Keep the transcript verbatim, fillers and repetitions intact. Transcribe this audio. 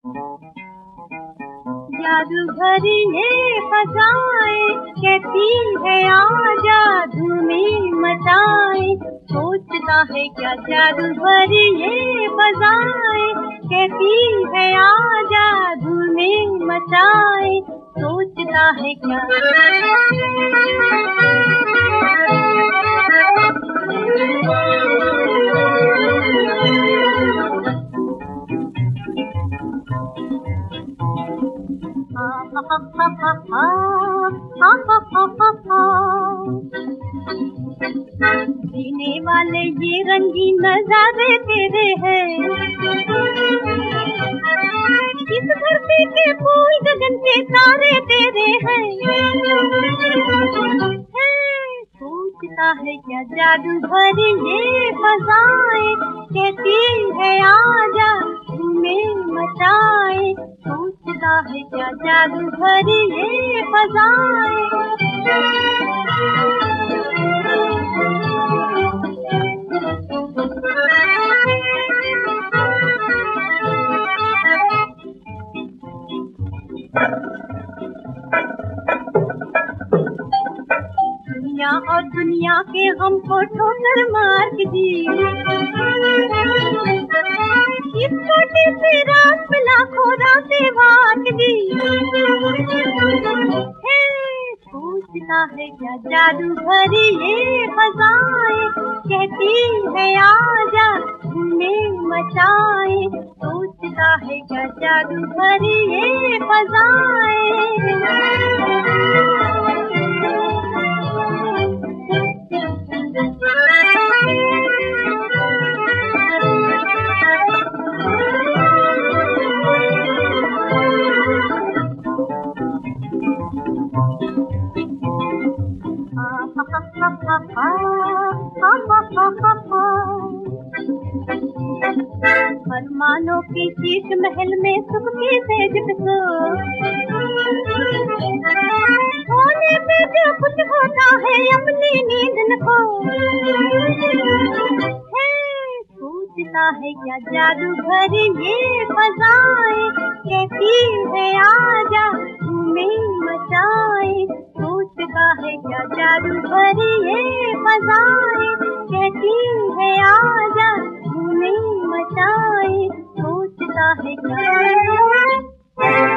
जादू भरी ये फसाए, कहती है आजा धूमें मचाए। सोचता है क्या जादू भरी ये फसाए, कहती है आजा धूमें मचाए। सोचता है क्या जीने वाले ये रंगीन नजारे तेरे हैं, इस धरती के फूल गगन के तारे तेरे हैं। सोचता है क्या जादू भरी ये फसाए, कहती है आजा धूमें मचाए। सोचता है क्या जादू भरी ये फसाए। दुनिया और दुनिया के हमको ठोकर मार दी, इस छोटी सी रात में लाखों रातें भाग दी। सोचता है क्या जादू भरी ये फसाए, कहती है आजा धूमें मचाए। सोचता है क्या जादू भरी ये फसाए। अरमानों की शीश महल में सुख की सेज पे सो, होने पे जो कुछ होता है अपनी नींद न खो। सोचता है क्या जादू भरी ये फसाए, कहती है आजा धूमें मचाए। सोचता है क्या जादू भरी ये फसाए, कहती है आजा धूमें मचाए। सोचता है क्या